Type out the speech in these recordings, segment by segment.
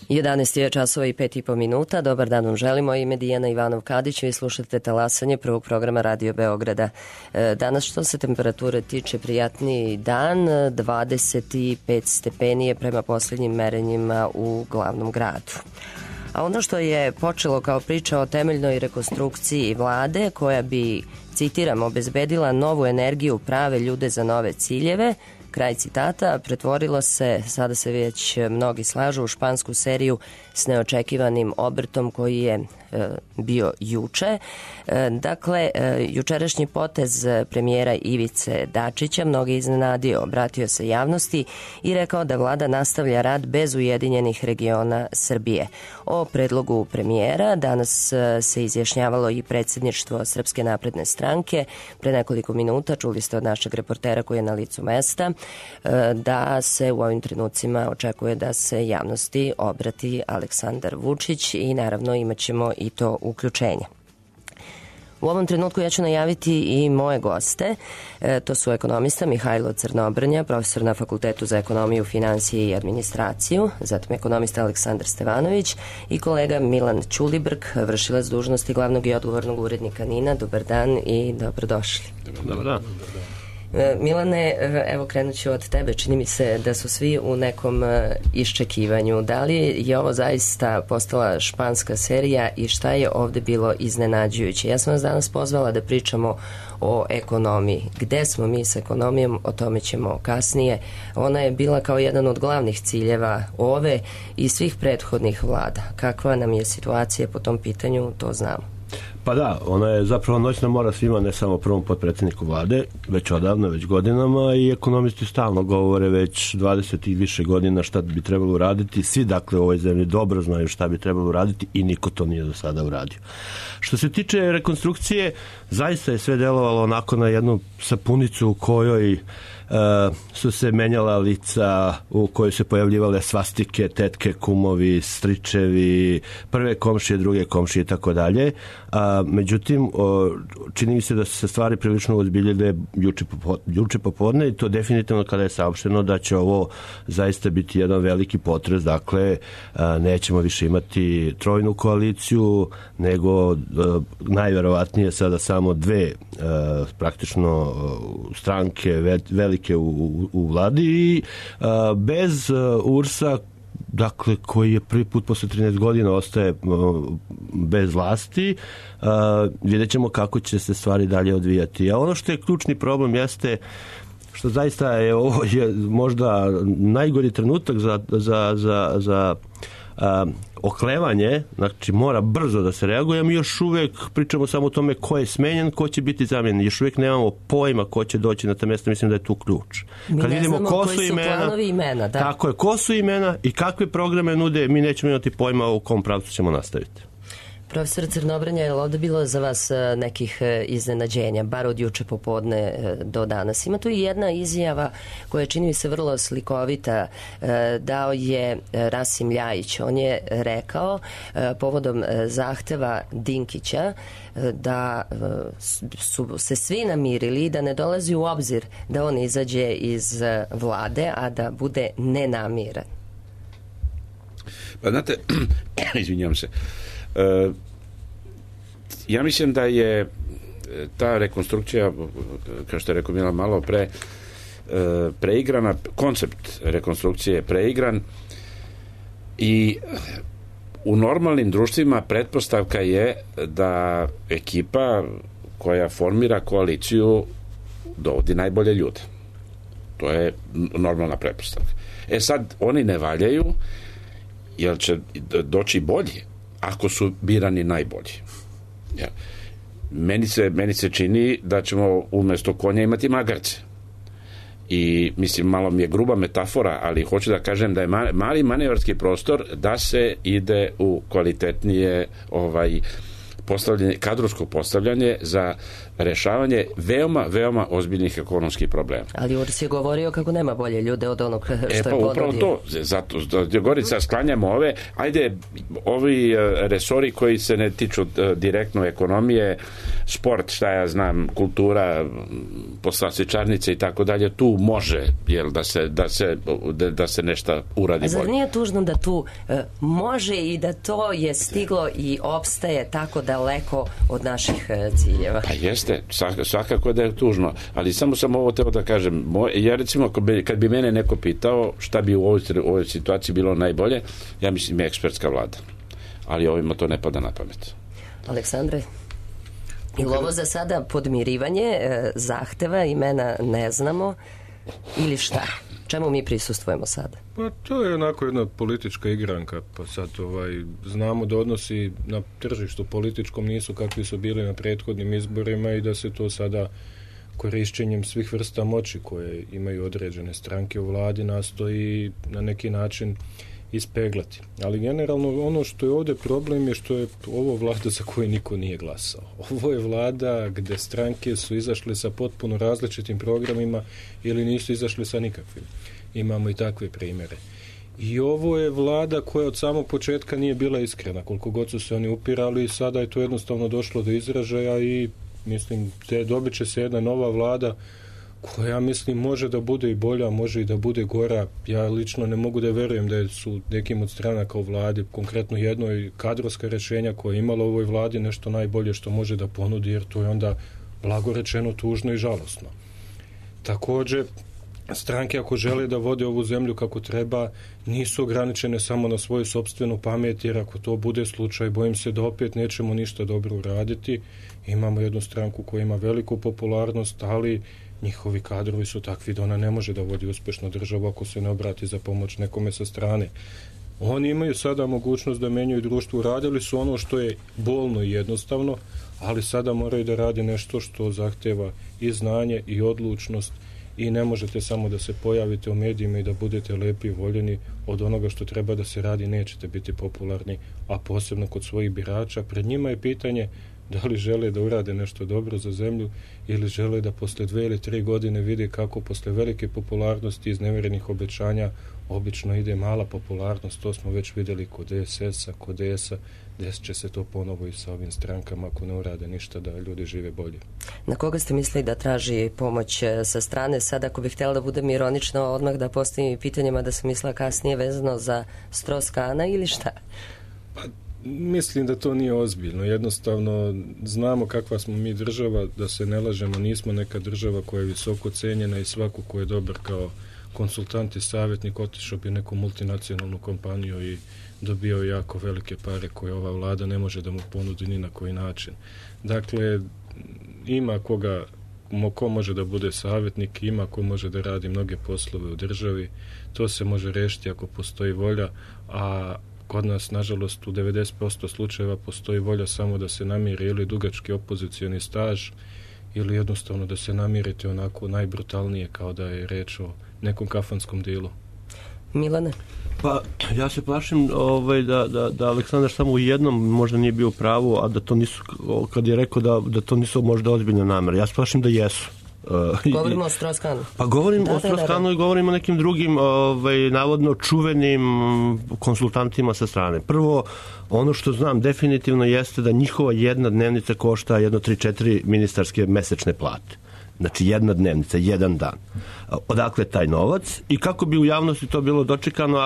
11 je časova i 5,5 minuta. Dobar dan vam želimo. Ime Dijana Ivanov-Kadić. Vi slušate talasanje prvog programa Radio Beograda. Danas što se temperature tiče prijatniji dan, 25 stepeni je prema posljednjim merenjima u glavnom gradu. A ono što je počelo kao priča o temeljnoj rekonstrukciji vlade koja bi, citiram, obezbedila novu energiju, prave ljude za nove ciljeve, kraj citata, pretvorilo se, sada se već mnogi slažu, u špansku seriju s neočekivanim obrtom koji je bio juče. Dakle, jučerašnji potez premijera Ivice Dačića mnogi iznenadio, obratio se javnosti i rekao da vlada nastavlja rad bez Ujedinjenih regiona Srbije. O predlogu premijera danas se izjašnjavalo i predsjedništvo Srpske napredne stranke. Pre nekoliko minuta čuli ste od našeg reportera koji je na licu mesta da se u ovim trenucima očekuje da se javnosti obrati Aleksandar Vučić i naravno imat ćemo i to uključenje. U ovom trenutku ja ću najaviti i moje goste. To su ekonomista Mihajlo Crnobrnja, profesor na Fakultetu za ekonomiju, finansije i administraciju, zatim ekonomista Aleksandar Stevanović i kolega Milan Ćulibrk, vršilac dužnosti glavnog i odgovornog urednika NIN-a. Dobar dan i dobrodošli. Dobar dan. Milane, evo krenut ću od tebe. Čini mi se da su svi u nekom iščekivanju. Da li je ovo zaista postala španska serija i šta je ovde bilo iznenađujuće? Ja sam vas danas pozvala da pričamo o ekonomiji. Gde smo mi s ekonomijom, o tome ćemo kasnije. Ona je bila kao jedan od glavnih ciljeva ove i svih prethodnih vlada. Kakva nam je situacija po tom pitanju, to znamo. Pa da, ona je zapravo noćna mora svima, ne samo prvom potpredsjedniku vlade, već odavno, već godinama, i ekonomisti stalno govore već 20 i više godina šta bi trebalo uraditi. Svi, dakle, u ovoj zemlji dobro znaju šta bi trebalo uraditi i niko to nije do sada uradio. Što se tiče rekonstrukcije, zaista je sve delovalo onako na jednu sapunicu u kojoj su se menjala lica, u kojoj se pojavljivale svastike, tetke, kumovi, stričevi, prve komšije, druge komšije i tako dalje. Međutim, čini mi se da su se stvari prilično ozbiljile juče popodne i to definitivno kada je saopšteno da će ovo zaista biti jedan veliki potres. Dakle, nećemo više imati trojnu koaliciju, nego najverovatnije sada samo dve praktično stranke velike u vladi i bez URS-a, dakle, koji je prvi put posle 13 godina ostaje bez vlasti, vidjet ćemo kako će se stvari dalje odvijati. A ono što je ključni problem jeste što zaista je ovo je možda najgori trenutak za oklevanje, znači mora brzo da se reaguje. Mi još uvek pričamo samo o tome ko je smenjen, ko će biti zamenjen. Još uvek nemamo pojma ko će doći na ta mjesta, mislim da je tu ključ. Kad vidimo ko su imena, da. Tako je, ko su imena i kakve programe nude, mi nećemo imati pojma u kom pravcu ćemo nastaviti. Profesor Crnobrnja, je li ovdje bilo za vas nekih iznenađenja, bar od juče popodne do danas? Ima tu i jedna izjava koja čini mi se vrlo slikovita, dao je Rasim Ljajić. On je rekao povodom zahteva Dinkića da su se svi namirili i da ne dolazi u obzir da on izađe iz vlade, a da bude nenamiren. Pa znate, izvinjam se, ja mislim da je ta rekonstrukcija, kao što je rekao Milan malo pre, preigrana, koncept rekonstrukcije je preigran i u normalnim društvima pretpostavka je da ekipa koja formira koaliciju dovodi najbolje ljude. To je normalna pretpostavka. Sad, oni ne valjaju, jer će doći bolji ako su birani najbolji. Ja. Meni se čini da ćemo umjesto konja imati magarce. I mislim, malo mi je gruba metafora, ali hoću da kažem da je mali manevarski prostor da se ide u kvalitetnije kadrovsko postavljanje za rešavanje veoma ozbiljnih ekonomskih problema. Ali Uris je govorio kako nema bolje ljude od onog što je ponudio. Upravo to, zato Gorica sklanjamo ovi resori koji se ne tiču direktno ekonomije, sport, šta ja znam, kultura, poslastičarnice i tako dalje, tu može da se nešto uradi bolje. A zar nije tužno da tu može i da to je stiglo i opstaje tako daleko od naših ciljeva? Pa jeste, svakako da je tužno, ali samo sam ovo teo da kažem. Ja recimo, kad bi mene neko pitao šta bi u ovoj situaciji bilo najbolje, ja mislim je ekspertska vlada. Ali ovima to ne pada na pamet. Aleksandre? Ili ovo za sada podmirivanje zahteva, imena ne znamo, ili šta? Čemu mi prisustvujemo sada? Pa to je onako jedna politička igranka, pa sad znamo da odnosi na tržištu političkom nisu kakvi su bili na prethodnim izborima i da se to sada korišćenjem svih vrsta moći koje imaju određene stranke u vladi nastoji na neki način ispeglati. Ali generalno ono što je ovdje problem je što je ovo vlada za koju niko nije glasao. Ovo je vlada gde stranke su izašle sa potpuno različitim programima ili nisu izašle sa nikakvim. Imamo i takve primjere. I ovo je vlada koja od samog početka nije bila iskrena, koliko god su se oni upirali, i sada je to jednostavno došlo do izražaja i mislim, dobit će se jedna nova vlada koja, mislim, može da bude i bolja, može i da bude gora. Ja lično ne mogu da verujem da su nekim od stranaka u vladi, konkretno jednoj, kadrovska rješenja koja je imala u ovoj vladi nešto najbolje što može da ponudi, jer to je onda blago rečeno tužno i žalosno. Također, stranke ako žele da vode ovu zemlju kako treba, nisu ograničene samo na svoju sopstvenu pamet, jer ako to bude slučaj, bojim se da opet nećemo ništa dobro uraditi. Imamo jednu stranku koja ima veliku popularnost, ali njihovi kadrovi su takvi da ona ne može da vodi uspešno državu ako se ne obrati za pomoć nekome sa strane. Oni imaju sada mogućnost da menjaju društvo, uradili su ono što je bolno i jednostavno, ali sada moraju da radi nešto što zahteva i znanje i odlučnost i ne možete samo da se pojavite u medijima i da budete lepi i voljeni. Od onoga što treba da se radi nećete biti popularni, a posebno kod svojih birača. Pred njima je pitanje da li žele da urade nešto dobro za zemlju ili žele da posle 2 ili 3 godine vide kako posle velike popularnosti i izneverenih obećanja obično ide mala popularnost. To smo već vidjeli kod DSS-a, kod DS-a, desit će se to ponovo i sa ovim strankama ako ne urade ništa da ljudi žive bolje. Na koga ste mislili da traži pomoć sa strane? Sad ako bih htjela da budem ironična, odmah da postavim pitanjima da sam mislila kasnije vezano za Strauss-Kahna ili šta? Pa, mislim da to nije ozbiljno. Jednostavno, znamo kakva smo mi država, da se ne lažemo, nismo neka država koja je visoko cenjena i svako ko je dobar kao konsultant i savjetnik otišao bi neku multinacionalnu kompaniju i dobio jako velike pare koje ova vlada ne može da mu ponudi ni na koji način. Dakle, ima ko može da bude savjetnik, ima ko može da radi mnoge poslove u državi. To se može rešiti ako postoji volja, a kod nas, nažalost, u 90% slučajeva postoji volja samo da se namiri ili dugački opozicioni staž ili jednostavno da se namirite onako najbrutalnije kao da je reč o nekom kafanskom dilu. Milane? Pa ja se plašim da Aleksandar samo u jednom možda nije bio u pravu, a da to nisu, kad je rekao da to nisu možda ozbiljne namere. Ja se plašim da jesu. Govorimo o Strauss-Kahnu. Pa govorim o Strauss-Kahnu i govorim o nekim drugim navodno čuvenim konsultantima sa strane. Prvo, ono što znam definitivno jeste da njihova jedna dnevnica košta 1,3-4 ministarske mesečne plate. Znači jedna dnevnica, jedan dan. Odakle taj novac i kako bi u javnosti to bilo dočekano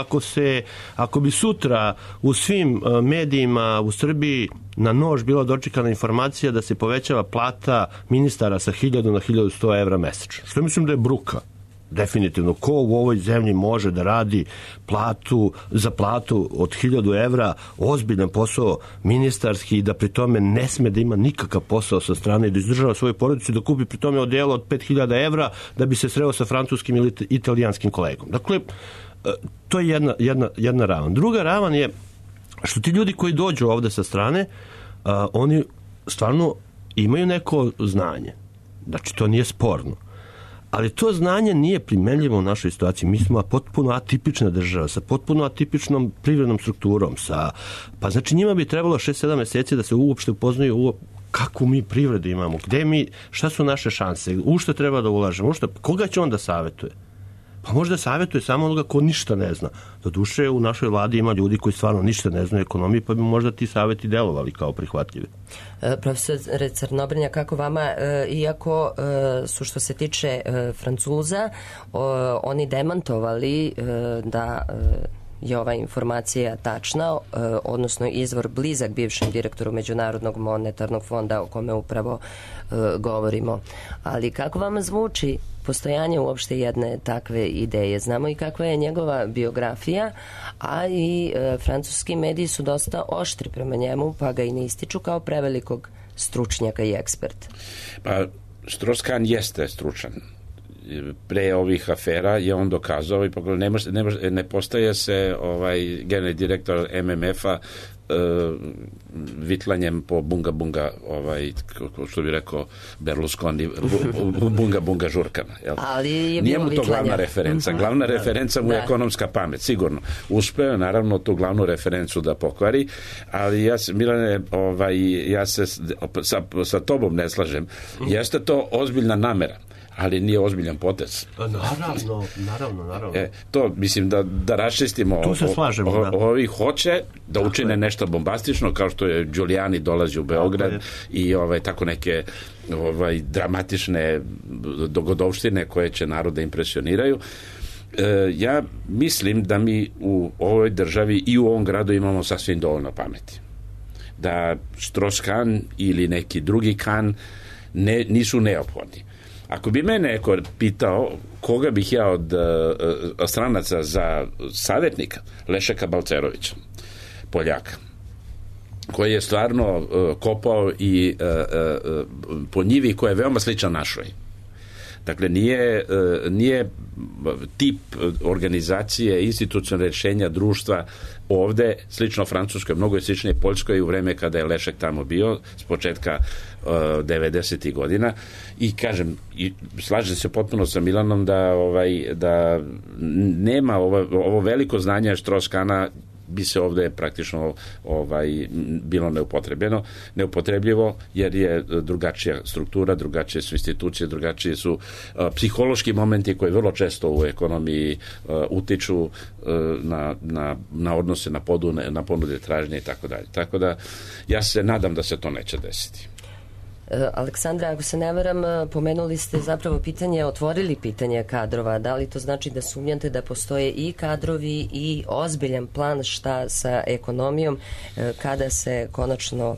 ako bi sutra u svim medijima u Srbiji na nož bila dočekana informacija da se povećava plata ministara sa 1000 na 1100 evra mesečno. Što mislim da je bruka. Definitivno, ko u ovoj zemlji može da radi za platu od 1000 evra, ozbiljan posao ministarski i da pri tome ne sme da ima nikakav posao sa strane, da izdržava svoju porodicu, da kupi pri tome odijelo od 5000 evra da bi se sreo sa francuskim ili italijanskim kolegom. Dakle, to je jedna ravan. Druga ravan je što ti ljudi koji dođu ovde sa strane, oni stvarno imaju neko znanje. Znači, to nije sporno. Ali to znanje nije primenljivo u našoj situaciji. Mi smo potpuno atipična država, sa potpuno atipičnom privrednom strukturom. Pa znači njima bi trebalo 6-7 meseci da se uopšte upoznaju kakvu mi privredu imamo, šta su naše šanse, u što treba da ulažemo, koga će on da savjetuje? Pa možda savjetuje samo onoga ko ništa ne zna. Doduše, u našoj vladi ima ljudi koji stvarno ništa ne znaju ekonomiji, pa bi možda ti savjeti delovali kao prihvatljivi. Profesor Crnobrnja, kako vama, iako su što se tiče Francuza, oni demantovali da je ova informacija tačna, odnosno izvor blizak bivšem direktoru Međunarodnog monetarnog fonda o kome upravo govorimo. Ali kako vama zvuči postojanje uopšte jedne takve ideje? Znamo i kakva je njegova biografija, a i francuski mediji su dosta oštri prema njemu, pa ga i ne ističu kao prevelikog stručnjaka i eksperta. Pa Strauss-Kahn jeste stručan. Pre ovih afera je on dokazao i ne postaje se generalni direktor MMF-a vitlanjem po bunga, što bi rekao Berlusconi, bunga žurkama. Nije mu to glavna referenca. Glavna referenca mu je ekonomska pamet, sigurno. Uspeo je naravno tu glavnu referencu da pokvari, ali Milane, ja se sa tobom ne slažem. Jeste to ozbiljna namera, ali nije ozbiljan potez. Naravno. To, mislim, da raščistimo. Tu se slažemo, Ovi hoće da učine nešto bombastično, kao što je Giuliani dolazi u Beograd i tako neke dramatične dogodovštine koje će naroda impresioniraju. Ja mislim da mi u ovoj državi i u ovom gradu imamo sasvim dovoljno pameti. Da Strauss-Kahn ili neki drugi Kahn nisu neophodni. Ako bi me neko pitao koga bih ja od stranaca za savjetnika, Lešeka Balcerovića, Poljaka, koji je stvarno kopao i po njivi koja je veoma slična našoj. Dakle, nije tip organizacije, institucionalne rješenja društva ovde, slično Francuskoj, mnogo je sličnije Poljskoj u vreme kada je Lešek tamo bio, s početka 90. godina. I kažem, slažem se potpuno sa Milanom da nema ovo veliko znanje Strauss-Kahna bi se ovde praktično bilo neupotrebljivo, jer je drugačija struktura, drugačije su institucije, drugačije su psihološki momenti koji vrlo često u ekonomiji utiču na odnose, na ponude tražnje i tako dalje. Tako da ja se nadam da se to neće desiti. Aleksandra, ako se ne varam, pomenuli ste zapravo otvorili pitanje kadrova. Da li to znači da sumnjate da postoje i kadrovi i ozbiljan plan šta sa ekonomijom kada se konačno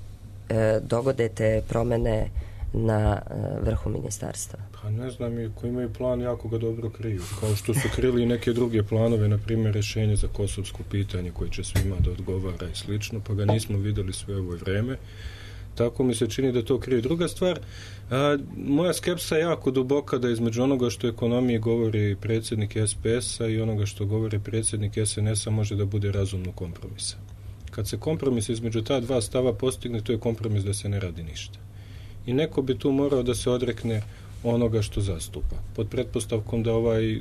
dogode te promene na vrhu ministarstva? Pa ne znam, koji imaju plan jako ga dobro kriju. Kao što su krili i neke druge planove, na primjer rješenje za kosovsko pitanje koje će svima da odgovara i slično, pa ga nismo videli sve ovo vreme. Tako mi se čini da to krije. Druga stvar, moja skepsa je jako duboka da između onoga što ekonomiji govori predsjednik SPS-a i onoga što govori predsjednik SNS-a može da bude razumno kompromisa. Kad se kompromis između ta dva stava postigne, to je kompromis da se ne radi ništa. I neko bi tu morao da se odrekne onoga što zastupa. Pod pretpostavkom da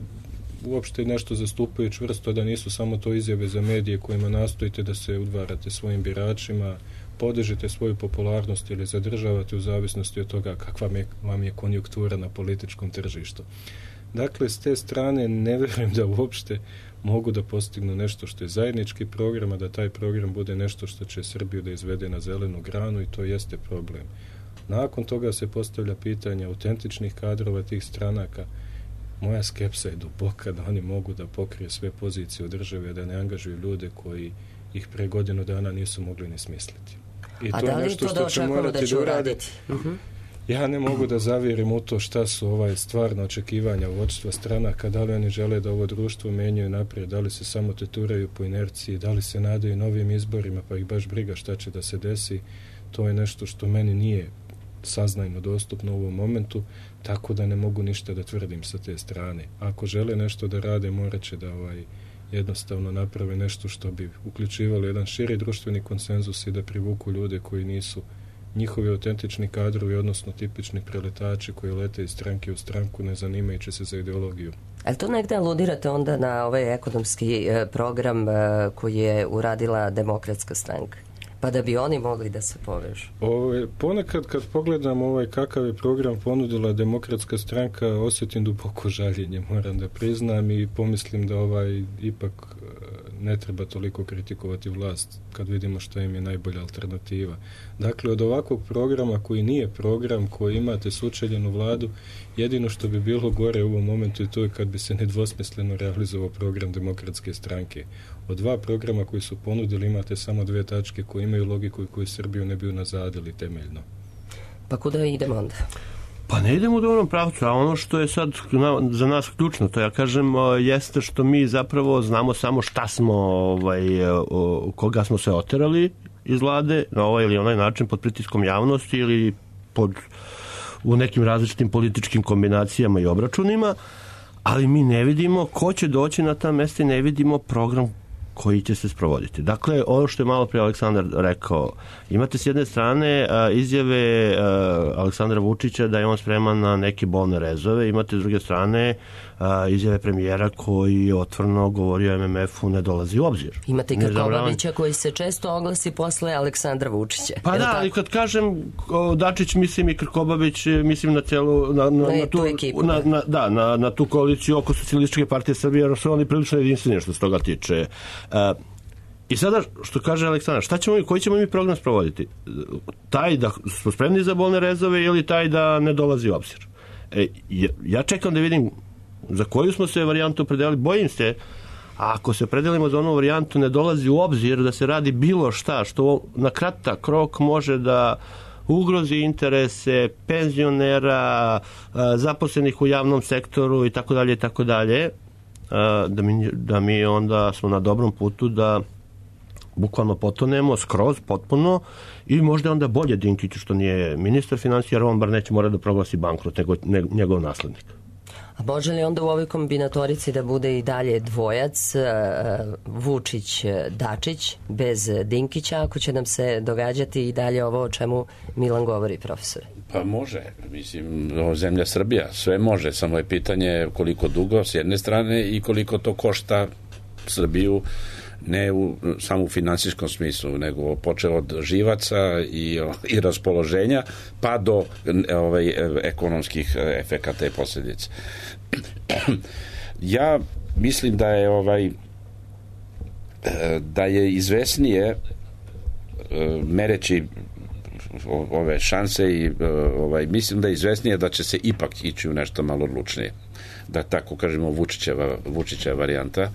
uopšte nešto zastupaju čvrsto, da nisu samo to izjave za medije kojima nastojite da se udvarate svojim biračima, podižete svoju popularnost ili zadržavate u zavisnosti od toga kakva vam je konjunktura na političkom tržištu. Dakle, s te strane ne vjerujem da uopšte mogu da postignu nešto što je zajednički program, a da taj program bude nešto što će Srbiju da izvede na zelenu granu, i to jeste problem. Nakon toga se postavlja pitanje autentičnih kadrova tih stranaka. Moja skepsa je duboka da oni mogu da pokrije sve pozicije u državi, da ne angažuju ljude koji ih pre godinu dana nisu mogli ni smisliti. I a to da li to da očekujemo da će uraditi? Ja ne mogu da zavjerim u to šta su stvarna očekivanja vodstva stranaka, da li oni žele da ovo društvo menjaju naprijed, da li se samo teturaju po inerciji, da li se nadaju novim izborima, pa ih baš briga šta će da se desi. To je nešto što meni nije saznajno dostupno u ovom momentu, tako da ne mogu ništa da tvrdim sa te strane. Ako žele nešto da rade, morat će da jednostavno naprave nešto što bi uključivalo jedan širi društveni konsenzus i da privuku ljude koji nisu njihovi autentični kadrovi, odnosno tipični preletači koji lete iz stranke u stranku, ne zanimajući se za ideologiju. Ali to negde aludirate onda na ovaj ekonomski program koji je uradila Demokratska stranka? Pa da bi oni mogli da se povežu. Ponekad kad pogledam kakav je program ponudila Demokratska stranka, osjetim duboko žaljenje, moram da priznam, i pomislim da ipak ne treba toliko kritikovati vlast kad vidimo što im je najbolja alternativa. Dakle, od ovakvog programa koji nije program, koji imate sučeljenu vladu, jedino što bi bilo gore u ovom momentu je to kad bi se nedvosmisleno realizovao program Demokratske stranke. Od 2 programa koji su ponudili imate samo 2 tačke koje imaju logiku i koji Srbiju ne bi unazadili temeljno. Pa kuda idemo onda? Pa ne idemo u dobrom pravcu, a ono što je sad za nas ključno, to ja kažem, jeste što mi zapravo znamo samo šta smo, koga smo se oterali iz vlade na ovaj ili onaj način pod pritiskom javnosti ili u nekim različitim političkim kombinacijama i obračunima, ali mi ne vidimo ko će doći na ta mesta i ne vidimo program koji će se sprovoditi. Dakle, ono što je malo prije Aleksandar rekao, imate s jedne strane izjave Aleksandra Vučića da je on spreman na neke bolne rezove, imate s druge strane izjave premijera koji otvoreno govori o MMF-u ne dolazi u obzir. Imate i Krkobabića koji se često oglasi posle Aleksandra Vučića. Pa da, ali kad kažem Dačić, mislim i Krkobabić, mislim na celu na tu koaliciju oko Socijalističke partije Srbije, jer su oni prilično jedinstveni što se toga tiče. I sada, što kaže Aleksandar, koji ćemo mi program sprovoditi? Taj da smo spremni za bolne rezove ili taj da ne dolazi u obzir? Ja čekam da vidim za koju smo se varijantu opredelili. Bojim se, ako se opredelimo za onu varijantu ne dolazi u obzir, da se radi bilo šta što na kratak rok može da ugrozi interese penzionera, zaposlenih u javnom sektoru i tako dalje, da mi onda smo na dobrom putu da bukvalno potonemo skroz, potpuno, i možda onda bolje Dinkiću što nije ministar financija, jer on bar neće morati da proglasi bankrot, nego njegov naslednik. A može li onda u ovoj kombinatorici da bude i dalje dvojac Vučić-Dačić bez Dinkića, ako će nam se događati i dalje ovo o čemu Milan govori, profesore? Pa može, mislim, zemlja Srbija, sve može, samo je pitanje koliko dugo s jedne strane i koliko to košta Srbiju, ne samo u finansijskom smislu, nego počeo od živaca i raspoloženja pa do ekonomskih efekata i posljedica. Ja mislim da je izvesnije mereći ove šanse i mislim da je izvesnije da će se ipak ići u nešto malo odlučnije, da tako kažemo Vučićeva varijanta.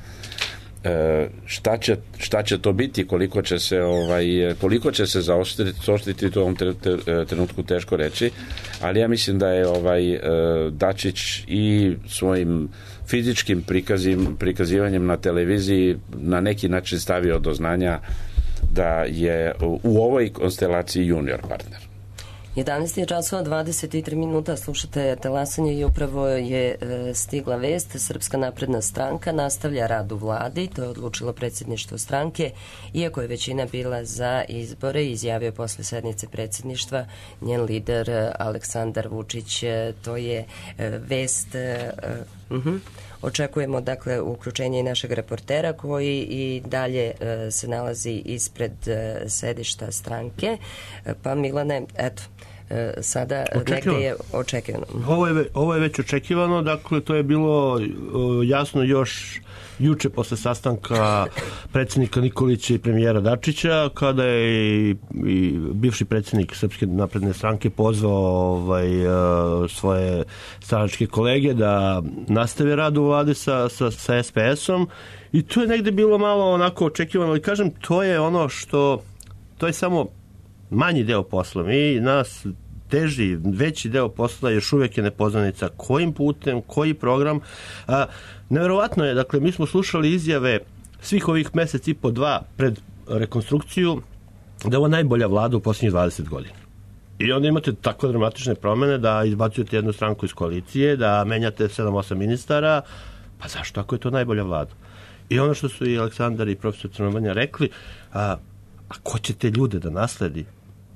Šta će to biti, koliko će se zaoštriti, to u ovom trenutku teško reći, ali ja mislim da je Dačić i svojim fizičkim prikazivanjem na televiziji na neki način stavio do znanja da je u ovoj konstelaciji junior partner. 11 je časova 23 minuta, slušate talasanje i upravo je stigla vest. Srpska napredna stranka nastavlja rad u vladi, to je odlučilo predsjedništvo stranke, iako je većina bila za izbore, izjavio posle sednice predsjedništva njen lider Aleksandar Vučić. To je vest... Očekujemo dakle uključenje i našeg reportera koji i dalje se nalazi ispred sedišta stranke. Pa Milane, eto, sada negde je očekivano. Ovo je već očekivano, dakle to je bilo jasno još juče posle sastanka predsjednika Nikolića i premijera Dačića, kada je i bivši predsjednik Srpske napredne stranke pozvao svoje stranačke kolege da nastave rad u vladi sa SPS-om, i to je negde bilo malo onako očekivano, ali kažem, to je ono što, to je samo manji deo posla. Mi nas teži, veći deo posla još uvijek je nepoznanica kojim putem, koji program. Neverovatno je, dakle, mi smo slušali izjave svih ovih mesec i po 2 pred rekonstrukciju da je ovo najbolja vlada u posljednjih 20 godina. I onda imate tako dramatične promene da izbacujete jednu stranku iz koalicije, da menjate 7-8 ministara, pa zašto ako je to najbolja vlada? I ono što su i Aleksandar i profesor Crnomanja rekli, a ko će te ljude da nasledi?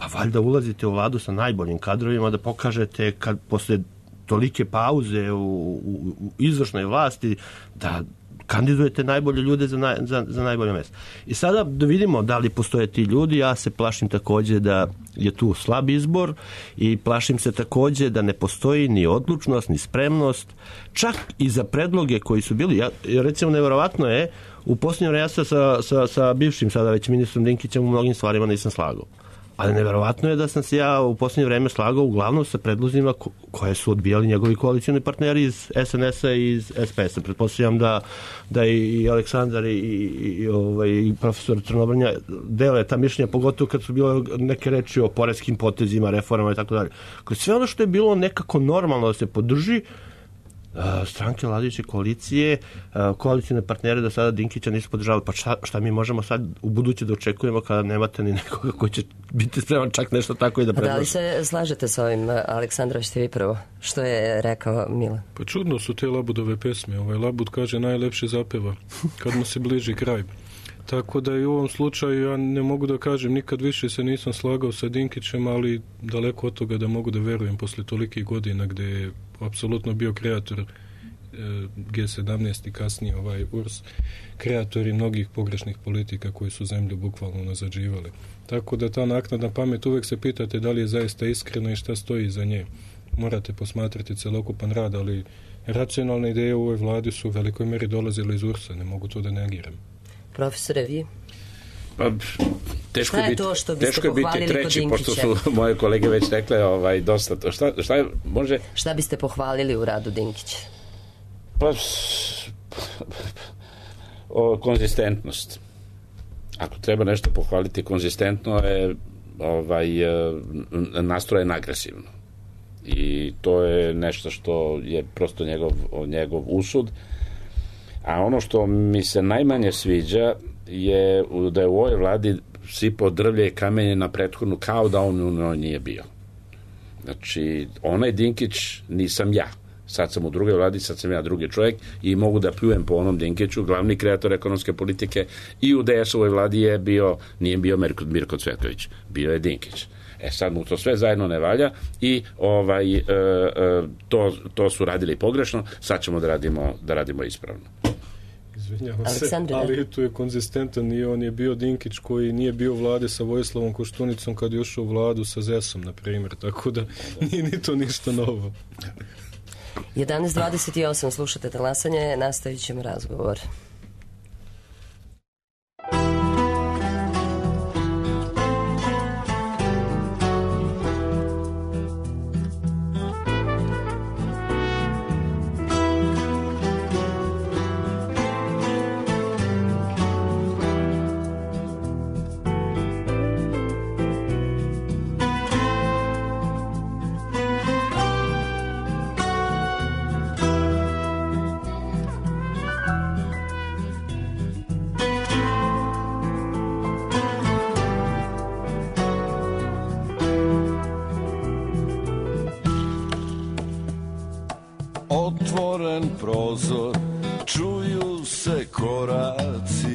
Pa valjda ulazite u vladu sa najboljim kadrovima da pokažete kad posle tolike pauze u izvršnoj vlasti da kandidujete najbolje ljude za najbolje mjesto. I sada da vidimo da li postoje ti ljudi. Ja se plašim takođe da je tu slab izbor i plašim se takođe da ne postoji ni odlučnost, ni spremnost, čak i za predloge koji su bili. Recimo, nevjerovatno je, u posljednje vreme sa bivšim sada već ministrom Dinkićem u mnogim stvarima nisam slagao. Ali nevjerovatno je da sam se ja u posljednje vreme slagao uglavnom sa predlozima koje su odbijali njegovi koalicioni partneri iz SNS-a i iz SPS-a. Pretpostavljam da i Aleksandar i profesor Crnobrnja dele ta mišljenja, pogotovo kad su bile neke reči o poreskim potezima, reformama i tako dalje. Kroz sve ono što je bilo nekako normalno da se podrži, stranke vladajuće koalicije, koalicijne partnere do sada Dinkića nisu podržavali. Pa šta mi možemo sad u buduće da očekujemo kada nemate ni nekoga koji će biti spreman čak nešto tako i da predloži? Da li se slažete s ovim, Aleksandra, ćete vi prvo? Što je rekao Milan? Pa čudno su te Labudove pesme. Labud kaže najlepše zapeva kad mu se bliži kraj. Tako da i u ovom slučaju ja ne mogu da kažem, nikad više se nisam slagao sa Dinkićem, ali daleko od toga da mogu da verujem posle tolikih godina gde je apsolutno bio kreator G17 i kasnije URS, kreatori mnogih pogrešnih politika koji su zemlju bukvalno nazađivali. Tako da ta naknadna pamet, uvek se pitate da li je zaista iskrena i šta stoji iza nje. Morate posmatrati celokupan rad, ali racionalne ideje u ovoj vladi su u velikoj meri dolazile iz URS-a, ne mogu to da negiram. Profesore, vi? Pa, teško je biti treći, pošto su moje kolege već rekle dosta. Šta biste pohvalili u radu Dinkića? Pa, konzistentnost. Ako treba nešto pohvaliti, konzistentno je nastrojen agresivno. I to je nešto što je prosto njegov usud. A ono što mi se najmanje sviđa je da je u ovoj vladi sipao drvlje i kamenje na prethodnu kao da on nije bio. Znači, onaj Dinkić nisam ja. Sad sam u drugoj vladi, sad sam ja drugi čovjek i mogu da pljujem po onom Dinkiću, glavni kreator ekonomske politike i u DS-ovoj vladi nije bio Mirko Cvetković, bio je Dinkić. Sad mu to sve zajedno ne valja i to su radili pogrešno, sad ćemo da radimo ispravno. Izvinjavam se, ali tu je konzistentan i on je bio Dinkić koji nije bio u vlade sa Vojislavom Koštunicom kad je ušao u vladu sa Zesom, na primjer, tako da nije ni to ništa novo. 11:28, slušate Talasanje, nastavit ćemo razgovor. Otvoren prozor, čuju se koraci,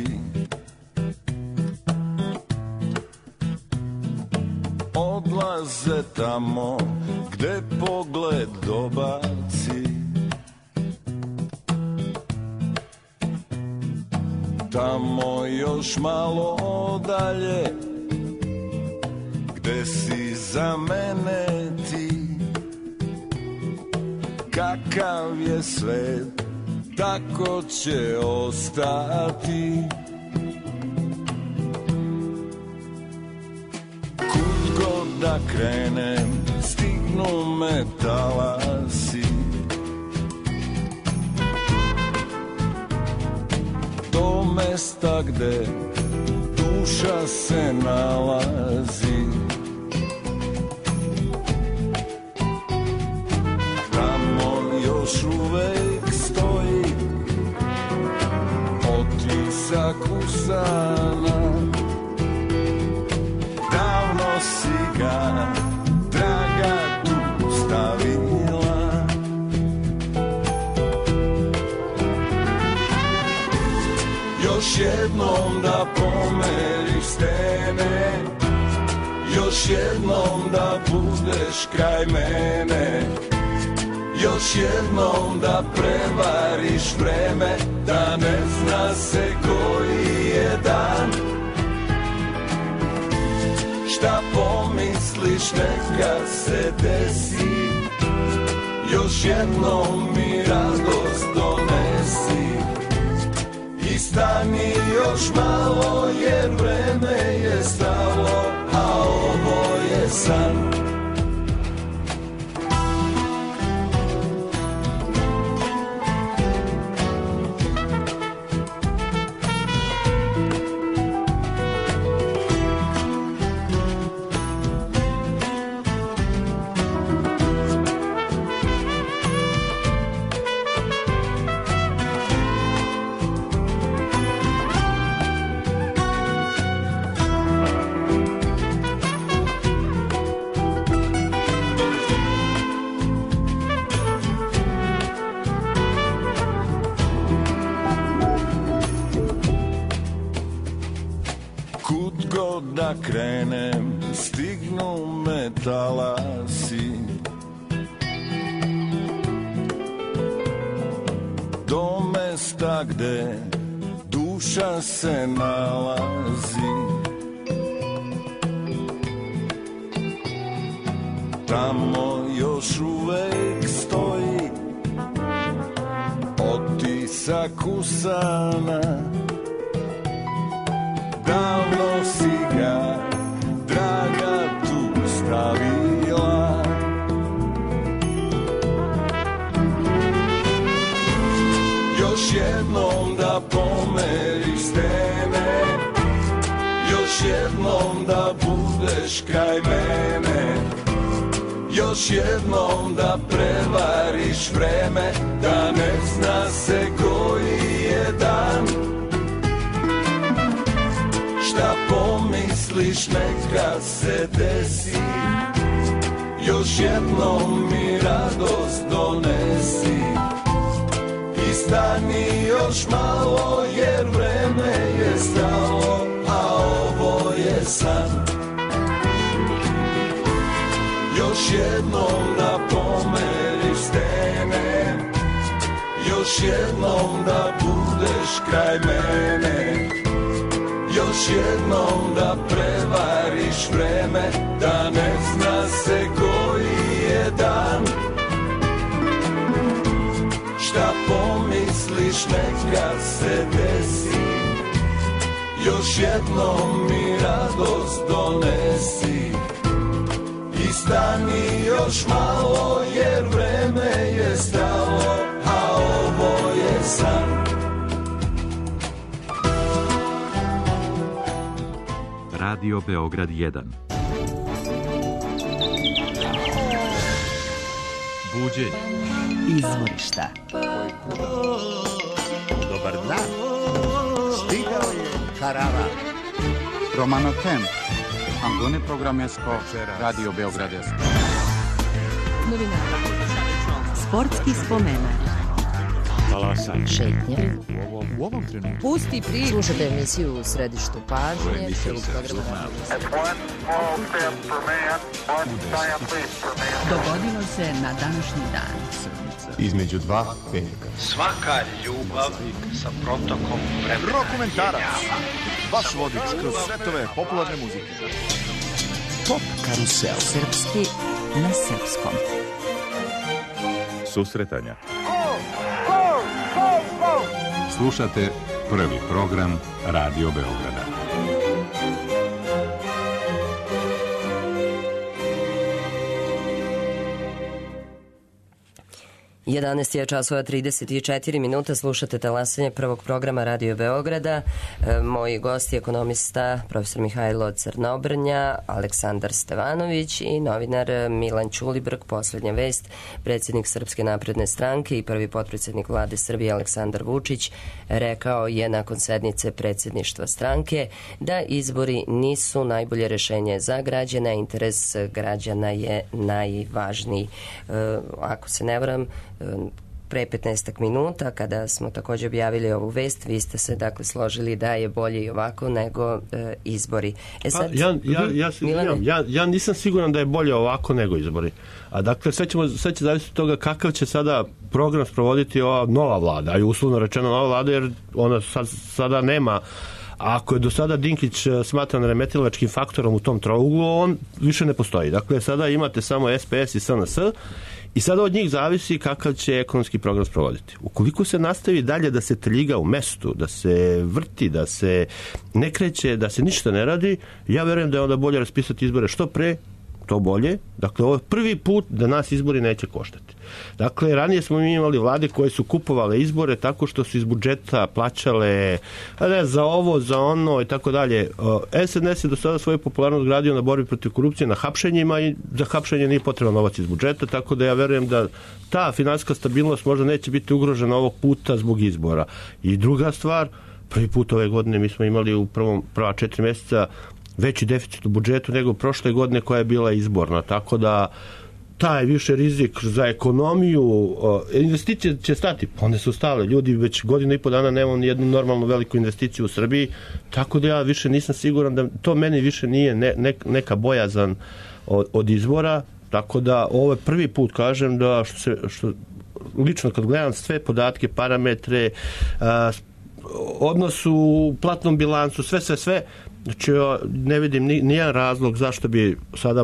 odlaze tamo gde pogled dobaci. Tamo još malo dalje, gde si za mene ti. Kakav je svet, tako će ostati. Kud god da krenem, stignu me talasi. Do mesta gde duša se nalazi. Još uvek stoji otisak usana. Davno si ga, draga, tu stavila. Još jednom da pomeriš stene, još još jednom da budeš kraj mene, još jednom da prevariš vreme, da ne zna se koji je dan. Šta pomisliš neka se desi, još jednom mi radost donesi. I stani još malo jer vreme je stalo, a ovo je san. Da krenem, stignu me talasi, do mesta gde duša se nalazi. Tamo još uvek stoji otisak usana, davno si ga, draga, tu stavila. Još jednom da pomeriš stene, još jednom da budeš kraj mene, još jednom da prevariš vreme, da ne zna se koji je dan. Šta pomisliš neka se desi, još jednom mi radost donesi. I stani još malo jer vreme je stalo, a ovo je san. Još jednom da pomeriš stene, još jednom da budeš kraj mene, još jednom da prevariš vreme, da ne zna se koji je dan. Šta pomisliš neka se desi, još jednom mi radost donesi. I stani još malo jer vreme je stalo, a ovo je san. Radio Beograd 1. Buđenje. Izvorišta. Dobar dan. Stigao je karavan. Romano Temp. Antone Programesko. Radio Beograd 1. Novinara. Sportski spomenak. Talasanje. Šetnje. U ovom trenutku. Pusti priču. Slušajte emisiju u središtu pažnje. Dogodilo se na današnji dan. Između dva velika. Svaka ljubav sa protokom vremena. Dokumentarac. Vaš vodič kroz svetove popularne muzike. Pop karusel. Srpski na srpskom. Susretanja. Slušate prvi program Radio Beograda. 11 je časova 34 minuta, slušate talasanje prvog programa Radio Beograda. Moji gosti, ekonomista profesor Mihajlo Crnobrnja, Aleksandar Stevanović i novinar Milan Ćulibrk. Poslednja vest, predsjednik Srpske napredne stranke i prvi potpredsjednik vlade Srbije Aleksandar Vučić rekao je nakon sednice predsjedništva stranke da izbori nisu najbolje rešenje za građana, interes građana je najvažniji. Ako se ne varam, pre 15 minuta kada smo takođe objavili ovu vest, vi ste se dakle složili da je bolje i ovako nego izbori. Sad, ja nisam siguran da je bolje ovako nego izbori. A dakle, sve će zavisiti od toga kakav će sada program sprovoditi ova nova vlada, a i uslovno rečeno nova vlada, jer ona sada nema. Ako je do sada Dinkić smatran remetilačkim faktorom u tom trouglu, on više ne postoji. Dakle, sada imate samo SPS i SNS i sada od njih zavisi kakav će ekonomski program sprovoditi. Ukoliko se nastavi dalje da se trljiga u mestu, da se vrti, da se ne kreće, da se ništa ne radi, ja verujem da je onda bolje raspisati izbore što pre, to bolje. Dakle, ovo je prvi put da nas izbori neće koštati. Dakle, ranije smo imali vlade koje su kupovale izbore tako što su iz budžeta plaćale za ovo, za ono i tako dalje. SNS je do sada svoju popularnost gradio na borbi protiv korupcije, na hapšenjima, i za hapšenje nije potreban novac iz budžeta, tako da ja verujem da ta finansijska stabilnost možda neće biti ugrožena ovog puta zbog izbora. I druga stvar, prvi put ove godine mi smo imali u prva 4 mjeseca veći deficit u budžetu nego prošle godine koja je bila izborna, tako da taj više rizik za ekonomiju, investicije će stati, one su stale, ljudi već godinu i po dana nemamo ni jednu normalnu veliku investiciju u Srbiji, tako da ja više nisam siguran da to meni više nije neka bojazan od izbora, tako da ovo je prvi put kažem da što lično kad gledam sve podatke, parametre, odnos u platnom bilansu, sve, znači ne vidim nijedan razlog zašto bi sada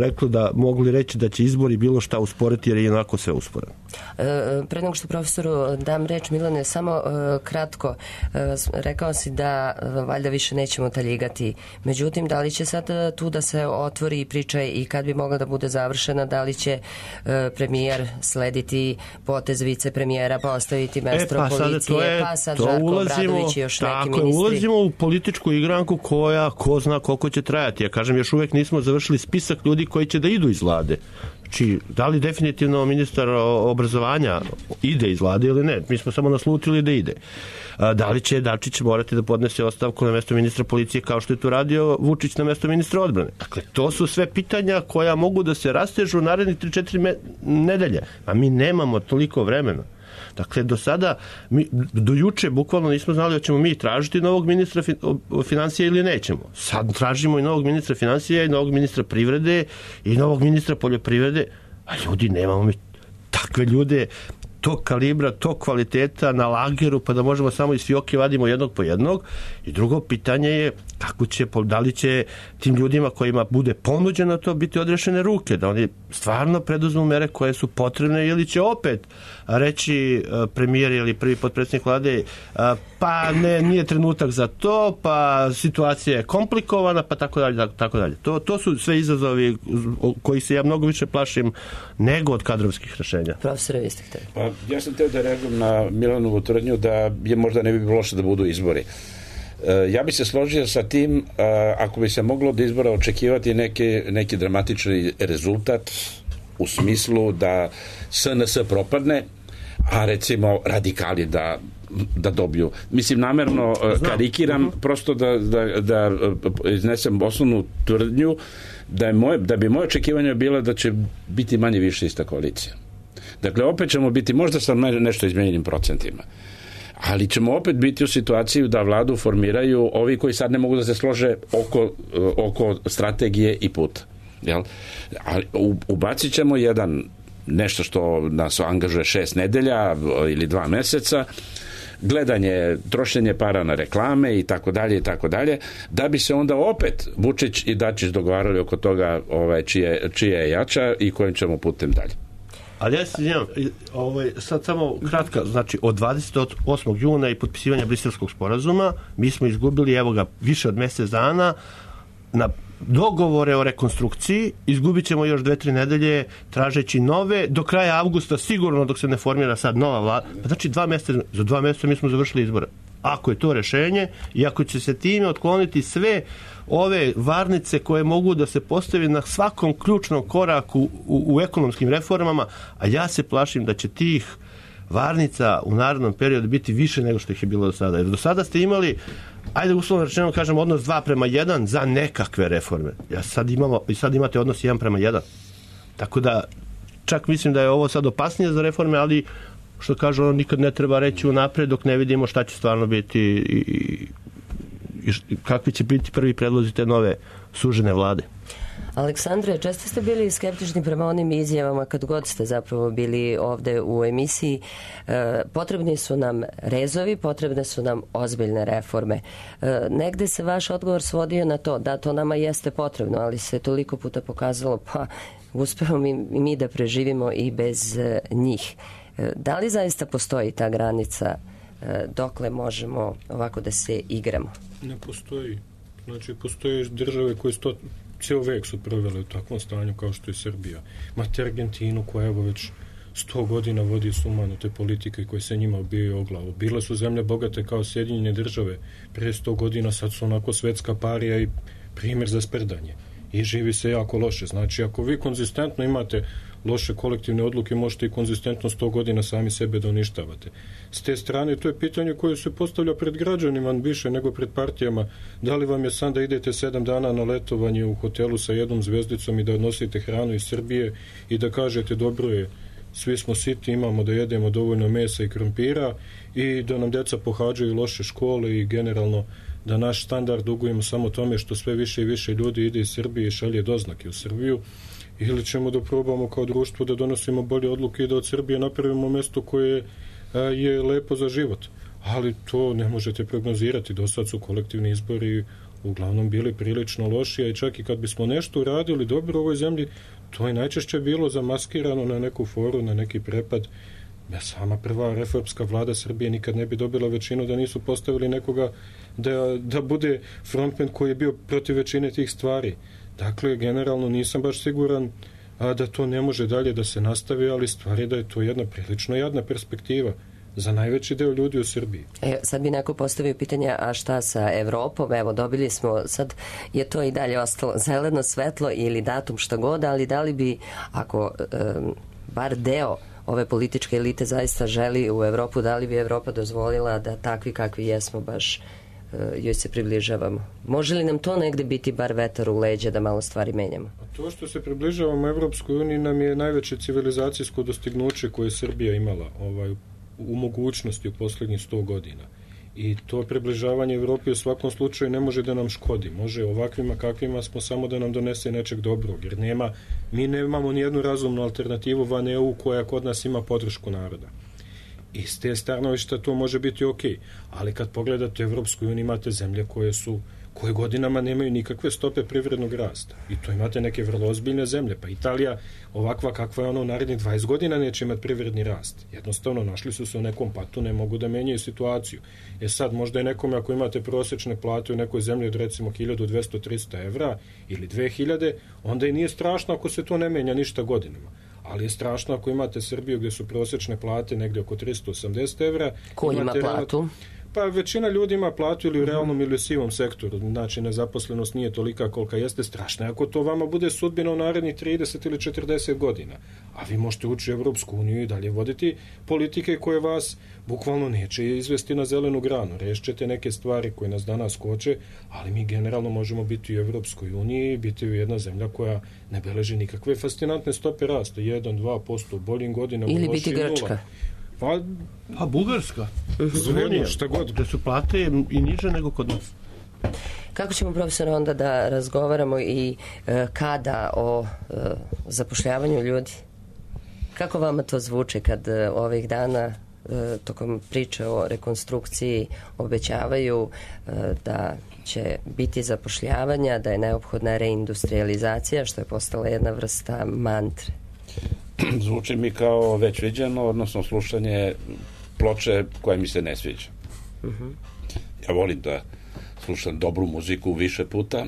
mogli reći da će izbori bilo šta usporiti, jer je onako sve usporeno. Pre nego što profesoru dam reč, Milane, samo kratko, rekao si da valjda više nećemo taljigati, međutim, da li će sad tu da se otvori priča i kad bi mogla da bude završena, da li će premijer slediti potez vicepremijera, pa ostaviti mestro policije, pa sad Žarko Obradović i još neki ministri? Ulazimo u političku igranku koja ko zna koliko će trajati. Ja kažem, još uvek nismo završili spisak ljudi koji će da idu iz vlade. Znači, da li definitivno ministar obrazovanja ide iz vlade ili ne? Mi smo samo naslutili da ide. Da li će Dačić morati da podnese ostavku na mesto ministra policije kao što je to radio Vučić na mesto ministra odbrane? Dakle, to su sve pitanja koja mogu da se rastežu narednih 3-4 nedelje. A mi nemamo toliko vremena. Dakle, do sada, do juče bukvalno nismo znali da ćemo mi tražiti novog ministra financija ili nećemo. Sad tražimo i novog ministra financija i novog ministra privrede i novog ministra poljoprivrede, a ljudi, nemamo mi takve ljude tog kalibra, tog kvaliteta na lageru, pa da možemo samo iz fioke vadimo jednog po jednog. I drugo pitanje je da li će tim ljudima kojima bude ponuđeno to biti odrešene ruke, da oni stvarno preduzmu mere koje su potrebne, ili će opet reći premijer ili prvi potpredsjednik vlade pa nije trenutak za to, pa situacija je komplikovana, pa tako dalje. To su sve izazovi koji se ja mnogo više plašim nego od kadrovskih rešenja. Profesore, vi ste hteli. Pa, ja sam teo da reagujem na Milanovu tvrdnju da je možda ne bi bilo loše da budu izbori. Ja bi se složio sa tim ako bi se moglo od izbora očekivati neki dramatični rezultat u smislu da SNS propadne, a recimo radikali da dobiju. Mislim, namerno karikiram, prosto da iznesem osnovnu tvrdnju da bi moje očekivanje bilo da će biti manje više ista koalicija. Dakle, opet ćemo biti možda sa nešto izmenjenim procentima, ali ćemo opet biti u situaciji da vladu formiraju ovi koji sad ne mogu da se slože oko strategije i puta. Jel? Ali ubacit ćemo nešto što nas angažuje 6 nedelja ili 2 meseca, gledanje, trošenje para na reklame i tako dalje, da bi se onda opet Vučić i Dačić dogovarali oko toga čije je jača i kojim ćemo putem dalje. Ali ja se znam, sad samo kratka, znači od 28. juna i potpisivanja Briselskog sporazuma mi smo izgubili, evo ga, više od mjesec dana na dogovore o rekonstrukciji, izgubit ćemo još 2-3 nedelje tražeći nove, do kraja avgusta sigurno dok se ne formira sad nova vlada, pa znači za 2 mjeseca mi smo završili izbore. Ako je to rešenje i ako će se time otkloniti sve ove varnice koje mogu da se postavi na svakom ključnom koraku u ekonomskim reformama, a ja se plašim da će tih varnica u narednom periodu biti više nego što ih je bilo do sada. Jer do sada ste imali, ajde uslovno rečeno kažem, odnos 2:1 za nekakve reforme. Sad imate odnos 1:1. Tako da čak mislim da je ovo sad opasnije za reforme, ali što kažu, ono nikad ne treba reći unapred dok ne vidimo šta će stvarno biti i kakvi će biti prvi predlozi te nove sužene vlade. Aleksandre, često ste bili skeptični prema onim izjavama kad god ste zapravo bili ovde u emisiji. Potrebni su nam rezovi, potrebne su nam ozbiljne reforme. Negde se vaš odgovor svodio na to, da to nama jeste potrebno, ali se toliko puta pokazalo, pa uspemo mi da preživimo i bez njih. Da li zaista postoji ta granica dokle možemo ovako da se igramo? Ne postoji. Znači, postoje države koje cijel vek su provele u takvom stanju kao što je Srbija. Imate Argentinu koja evo već 100 godina vodi sumanute politike koje se njima obijaju o glavu. Bile su zemlje bogate kao Sjedinjene države prije 100 godina, sad su onako svetska parija i primjer za sprdanje. I živi se jako loše. Znači, ako vi konzistentno imate loše kolektivne odluke, možete i konzistentno 100 godina sami sebe da uništavate. S te strane, to je pitanje koje se postavlja pred građanima više nego pred partijama. Da li vam je san da idete 7 dana na letovanje u hotelu sa 1 zvezdicom i da odnosite hranu iz Srbije i da kažete dobro je, svi smo siti, imamo da jedemo dovoljno mesa i krompira i da nam deca pohađaju loše škole i generalno da naš standard dugujemo samo tome što sve više i više ljudi ide iz Srbije i šalje doznake u Srbiju, ili ćemo da probamo kao društvo da donosimo bolje odluke i da od Srbije napravimo mesto koje je lepo za život. Ali to ne možete prognozirati. Do sad su kolektivni izbori uglavnom bili prilično loši, a i čak i kad bismo nešto uradili dobro u ovoj zemlji, to je najčešće bilo zamaskirano na neku foru, na neki prepad. Sama prva reformska vlada Srbije nikad ne bi dobila većinu da nisu postavili nekoga da bude frontman koji je bio protiv većine tih stvari. Dakle, generalno nisam baš siguran da to ne može dalje da se nastavi, ali stvar je da je to jedna prilično jadna perspektiva za najveći deo ljudi u Srbiji. Sad bi neko postavio pitanje, a šta sa Evropom? Evo, dobili smo, sad je to i dalje ostalo zeleno svetlo ili datum šta god, ali da li bi, ako bar deo ove političke elite zaista želi u Evropu, da li bi Evropa dozvolila da takvi kakvi jesmo baš joj se približavamo? Može li nam to negde biti bar vetar u leđa da malo stvari menjamo? To što se približavamo Evropskoj uniji nam je najveće civilizacijsko dostignuće koje je Srbija imala u mogućnosti u poslednjih 100 godina. I to približavanje Evropi u svakom slučaju ne može da nam škodi. Može ovakvima kakvima smo samo da nam donese nečeg dobrog. Jer mi nemamo nijednu razumnu alternativu van EU koja kod nas ima podršku naroda. I s te stanovišta to može biti ok. Ali kad pogledate u Evropskoj uniji imate zemlje koje godinama nemaju nikakve stope privrednog rasta. I to imate neke vrlo ozbiljne zemlje. Pa Italija, ovakva kakva je u narednih 20 godina, neće imati privredni rast. Jednostavno, našli su se u nekom patu, ne mogu da menjaju situaciju. Sad, možda je nekome, ako imate prosječne plate u nekoj zemlji od recimo 1200-300 evra ili 2000, onda i nije strašno ako se to ne menja ništa godinama. Ali je strašno ako imate Srbiju gdje su prosječne plate negdje oko 380 evra. Ko ima platu? Pa većina ljudi ima platu ili u realnom ili u sivom sektoru. Znači, nezaposlenost nije tolika kolika jeste. Strašna ako to vama bude sudbina u narednih 30 ili 40 godina. A vi možete ući u Evropsku uniju i dalje voditi politike koje vas bukvalno neće izvesti na zelenu granu. Rešćete neke stvari koje nas danas koče, ali mi generalno možemo biti u Evropskoj uniji i biti u jedna zemlja koja ne beleži nikakve fascinantne stope rasta. 1-2% u boljim godinama. Ili biti Grčka. Pa Bugarska. Zvodno, šta god. Gde su plate i niže nego kod nas. Kako ćemo, profesor, onda da razgovaramo i kada o zapošljavanju ljudi? Kako vama to zvuči kad ovih dana tokom priče o rekonstrukciji obećavaju da će biti zapošljavanja, da je neophodna reindustrializacija, što je postala jedna vrsta mantre? Zvuči mi kao već viđeno, odnosno slušanje ploče koja mi se ne sviđa. Ja volim da slušam dobru muziku više puta,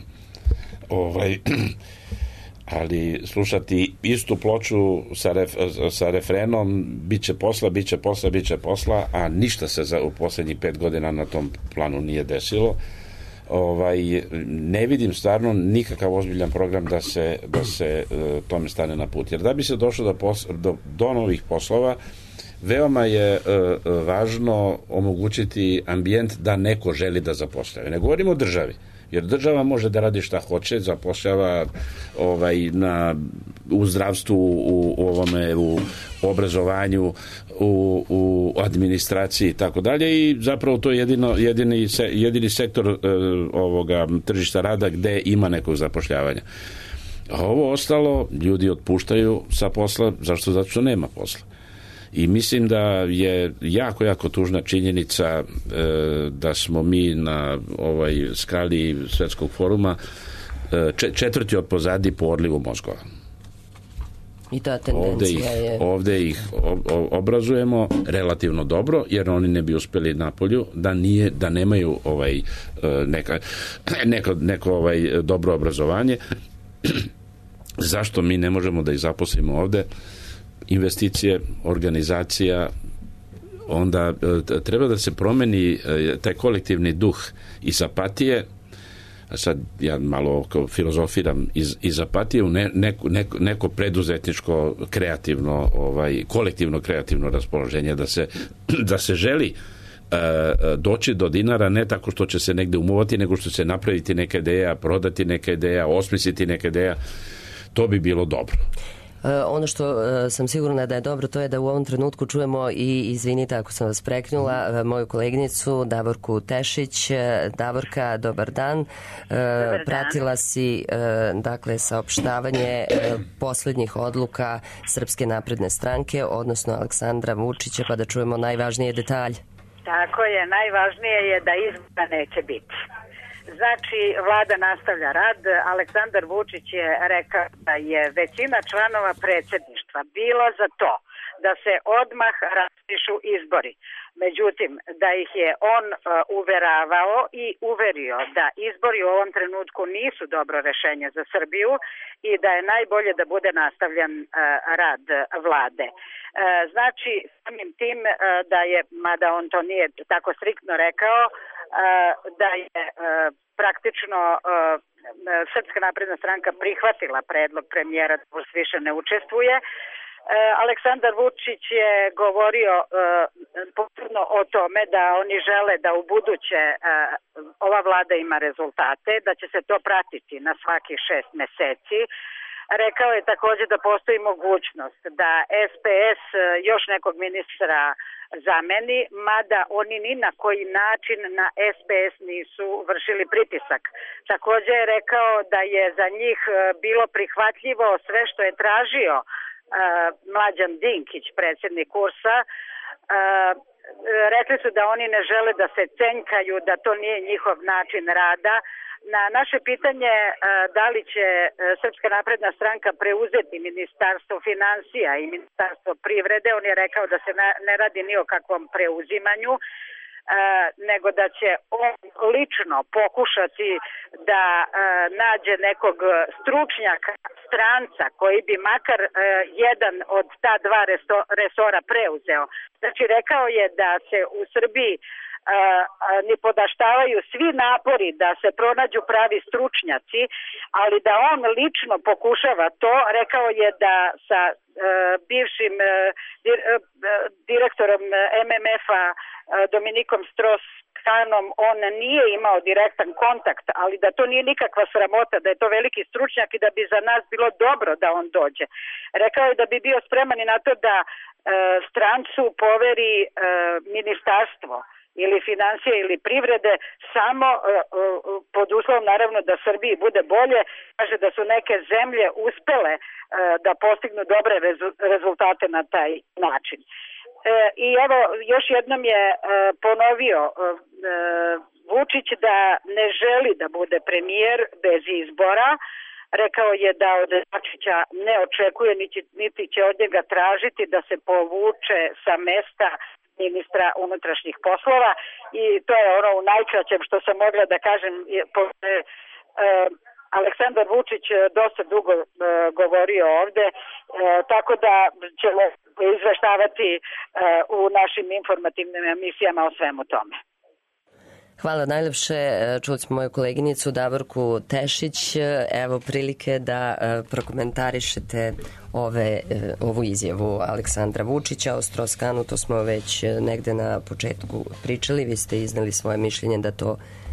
ali slušati istu ploču sa refrenom biće posla, a ništa se u poslednjih 5 godina na tom planu nije desilo. Ne vidim stvarno nikakav ozbiljan program da se tome stane na put. Jer da bi se došlo do novih poslova, veoma je važno omogućiti ambijent da neko želi da zapošljava. Ne govorimo o državi, jer država može da radi šta hoće, zapošljava na u zdravstvu, u obrazovanju, u administraciji i tako dalje, i zapravo to je jedini sektor ovoga tržišta rada gde ima nekog zapošljavanja. A ovo ostalo ljudi otpuštaju sa posla. Zašto? Zato što nema posla. I mislim da je jako tužna činjenica da smo mi na ovoj skali svetskog foruma četvrti od pozadi po odlivu mozgova. I ta tendencija ovde ih obrazujemo relativno dobro, jer oni ne bi uspeli napolju da nemaju neko dobro obrazovanje. Zašto mi ne možemo da ih zaposlimo ovde? Investicije, organizacija, onda treba da se promeni taj kolektivni duh iz apatije. A sad ja malo filozofiram, iz apatije u neko preduzetničko kreativno, kolektivno kreativno raspoloženje, da se želi doći do dinara ne tako što će se negde umuvati, nego što će se napraviti neka ideja, prodati neka ideja, osmisliti neka ideja. To bi bilo dobro. Ono što sam sigurna da je dobro, to je da u ovom trenutku čujemo i, izvinite ako sam vas preknula, moju koleginicu Davorku Tešić. Davorka, dobar dan. Pratila si dakle saopštavanje poslednjih odluka Srpske napredne stranke, odnosno Aleksandra Vučića, pa da čujemo najvažnije detalje. Tako je, najvažnije je da izbora neće biti. Znači, vlada nastavlja rad. Aleksandar Vučić je rekao da je većina članova predsjedništva bila za to da se odmah raspišu izbori. Međutim, da ih je on uveravao i uverio da izbori u ovom trenutku nisu dobro rešenje za Srbiju i da je najbolje da bude nastavljen rad vlade. Znači, samim tim da je, mada on to nije tako striktno rekao, da je praktično Srpska napredna stranka prihvatila predlog premijera da više ne učestvuje. Aleksandar Vučić je govorio potpuno o tome da oni žele da u buduće ova vlada ima rezultate, da će se to pratiti na svakih 6 meseci. Rekao je također da postoji mogućnost da SPS još nekog ministra zameni, mada oni ni na koji način na SPS nisu vršili pritisak. Također je rekao da je za njih bilo prihvatljivo sve što je tražio Mlađan Dinkić, predsjednik URS-a. Rekli su da oni ne žele da se cenjkaju, da to nije njihov način rada. Na naše pitanje da li će Srpska napredna stranka preuzeti Ministarstvo finansija i Ministarstvo privrede, on je rekao da se ne radi ni o kakvom preuzimanju, nego da će on lično pokušati da nađe nekog stručnjaka, stranca koji bi makar jedan od ta dva resora preuzeo. Znači, rekao je da se u Srbiji ni podaštavaju svi napori da se pronađu pravi stručnjaci, ali da on lično pokušava to. Rekao je da sa bivšim direktorom MMF-a Dominikom Strauss-Kahnom on nije imao direktan kontakt, ali da to nije nikakva sramota, da je to veliki stručnjak i da bi za nas bilo dobro da on dođe. Rekao je da bi bio spreman i na to da strancu poveri ministarstvo ili financije ili privrede, samo pod uslovom naravno da Srbiji bude bolje. Kaže da su neke zemlje uspele da postignu dobre rezultate na taj način. I evo, još jednom je ponovio Vučić da ne želi da bude premijer bez izbora. Rekao je da od Dačića ne očekuje, niti će od njega tražiti da se povuče sa mesta ministra unutrašnjih poslova, i to je ono u najkraćem što sam mogla da kažem. Aleksandar Vučić dosta dugo govorio ovde, tako da ćemo izveštavati u našim informativnim emisijama o svemu tome. Hvala najlepše. Čuli smo moju koleginicu Davorku Tešić. Evo prilike da prokomentarišete ovu izjavu Aleksandra Vučića o Strauss-Kahnu. To smo već negde na početku pričali. Vi ste iznali svoje mišljenje da to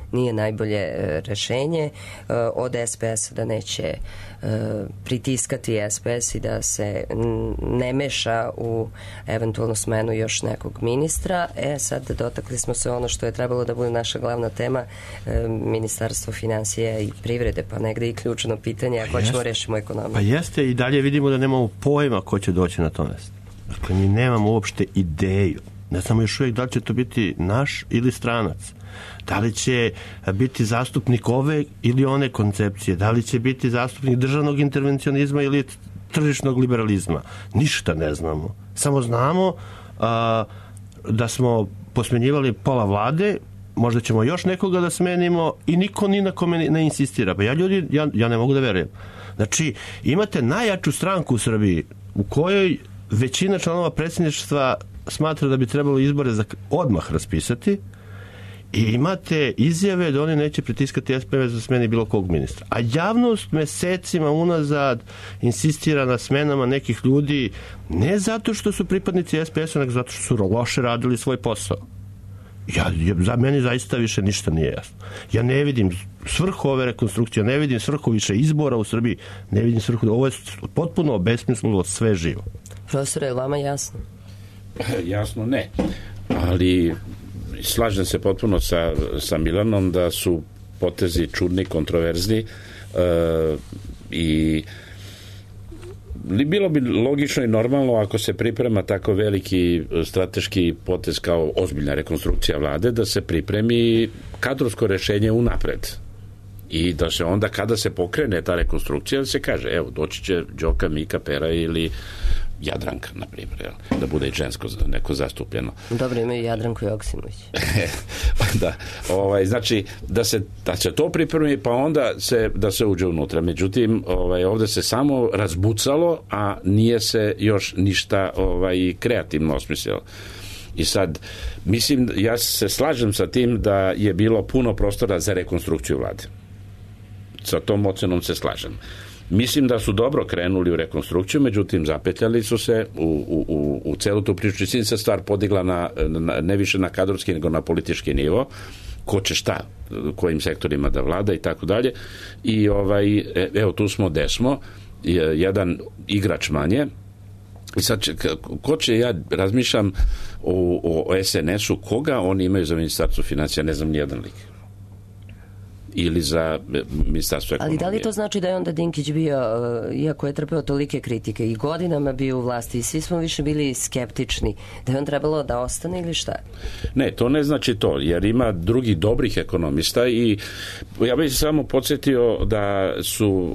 nije najbolje rešenje, od SPS da neće pritiskati SPS i da se ne meša u eventualnu smenu još nekog ministra. Sad dotakli smo se ono što je trebalo da bude naša glavna tema, Ministarstvo finansija i privrede, pa negde i ključno pitanje, ako ćemo rešimo ekonomiju. Pa jeste, i dalje vidimo da nemamo pojma ko će doći na to mesto. Dakle, mi nemamo uopšte ideju. Ne znamo još uvijek da li će to biti naš ili stranac. Da li će biti zastupnik ove ili one koncepcije, da li će biti zastupnik državnog intervencionizma ili tržišnog liberalizma. Ništa ne znamo. Samo znamo da smo posmenjivali pola vlade, možda ćemo još nekoga da smenimo i niko ni na kome ne insistira. Pa ja ne mogu da verujem. Znači, imate najjaču stranku u Srbiji u kojoj većina članova predsjedništva smatra da bi trebalo izbore odmah raspisati i imate izjave da oni neće pritiskati SPS za smeni bilo kog ministra. A javnost mesecima unazad insistira na smenama nekih ljudi ne zato što su pripadnici SPS-a, nego zato što su loše radili svoj posao. Za meni zaista više ništa nije jasno. Ja ne vidim svrhu ove rekonstrukcije, ne vidim svrhu više izbora u Srbiji, ne vidim svrhu, ovo je potpuno obesmislilo sve živo. Profesore, je vama jasno? Jasno ne, ali slažem se potpuno sa Milanom da su potezi čudni, kontroverzni i bilo bi logično i normalno ako se priprema tako veliki strateški potez kao ozbiljna rekonstrukcija vlade, da se pripremi kadrovsko rešenje unapred i da se onda kada se pokrene ta rekonstrukcija da se kaže, evo doći će Đoka, Mika, Pera ili Jadranka, na primjer, da bude i žensko neko zastupljeno. Dobro, imaju Jadranku Joksimović. Da, znači da se to pripremi, pa onda da se uđe unutra. Međutim, ovde se samo razbucalo, a nije se još ništa kreativno osmislilo. I sad, mislim, ja se slažem sa tim da je bilo puno prostora za rekonstrukciju vlade. Sa tom ocenom se slažem. Mislim da su dobro krenuli u rekonstrukciju, međutim zapetljali su se u celu tu priču. Čim se stvar podigla ne više na kadrovski nego na politički nivo, ko će šta, kojim sektorima da vlada i tako dalje. I evo tu smo gde smo, jedan igrač manje. I sad, ko će, ja razmišljam o SNS-u, koga oni imaju za ministarstvo financija, ne znam nijedan lik. Ili za ministarstvo ekonomije. Ali da li to znači da je onda Dinkić bio, iako je trpeo tolike kritike i godinama bio u vlasti i svi smo više bili skeptični, da je on trebalo da ostane ili šta? Ne, to ne znači to, jer ima drugih dobrih ekonomista i ja bih samo podsjetio da su